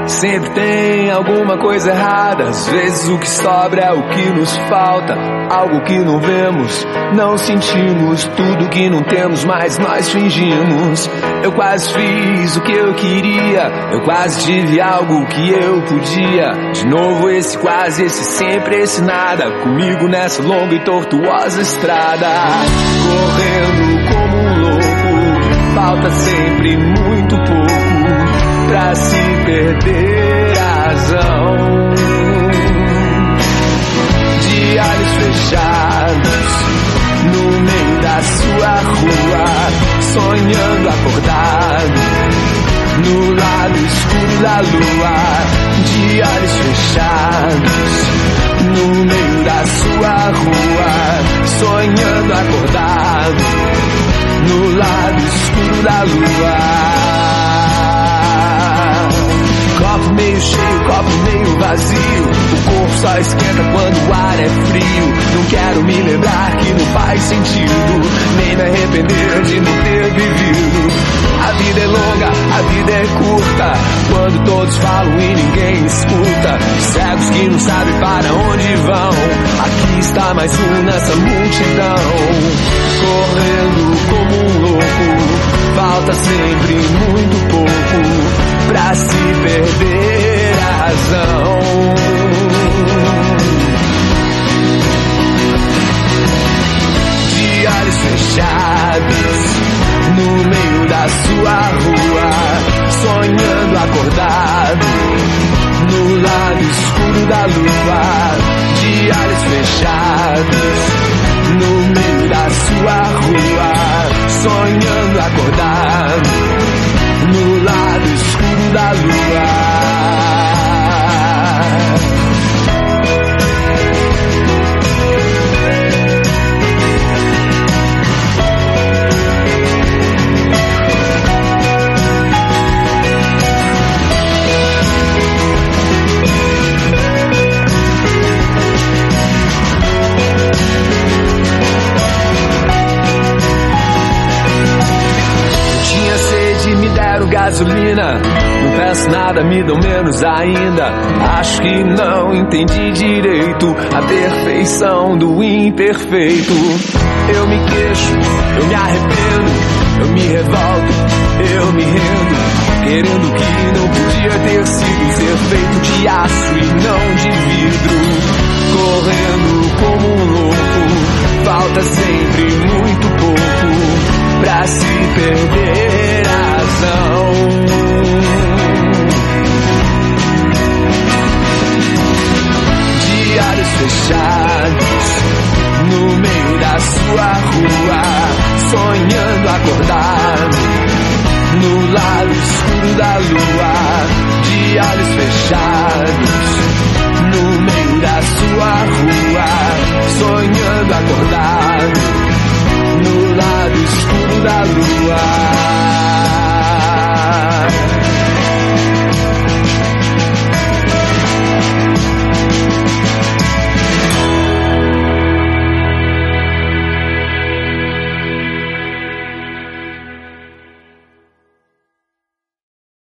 Sempre tem alguma coisa errada. Às vezes o que sobra é o que nos falta. Algo que não vemos, não sentimos. Tudo que não temos, mas nós fingimos. Eu quase fiz o que eu queria. Eu quase tive algo que eu podia. De novo esse quase, esse sempre, esse nada. Comigo nessa longa e tortuosa estrada. Correndo como um louco. Falta sempre muito pouco pra se perder a razão. De olhos fechados, no meio da sua rua, sonhando acordado, no lado escuro da lua. De olhos fechados, no meio da sua rua, sonhando acordado, no lado escuro da lua. Copo meio cheio, copo meio vazio. O corpo só esquenta quando o ar é frio. Não quero me lembrar que não faz sentido, nem me arrepender de não ter vivido. A vida é longa, a vida é curta, quando todos falam e ninguém escuta. Cegos que não sabem para onde vão. Aqui está mais um nessa multidão. Correndo como um louco. Falta sempre muito pouco pra se perder a razão. De olhos fechados, no meio da sua rua, sonhando acordado, no lado escuro da lua. De olhos fechados, no meio da sua rua, sonhando acordado, no lado escuro da lua. Gasolina, não peço nada, me dão menos ainda. Acho que não entendi direito a perfeição do imperfeito. Eu me queixo, eu me arrependo, eu me revolto, eu me rendo, querendo que não podia ter sido, ser feito de aço e não de vidro. Correndo como um louco, falta sempre muito pouco pra se perder a razão. De olhos fechados, no meio da sua rua, sonhando acordado, no lado escuro da lua. De olhos fechados, no meio da sua rua, sonhando acordado, no lado escuro da lua.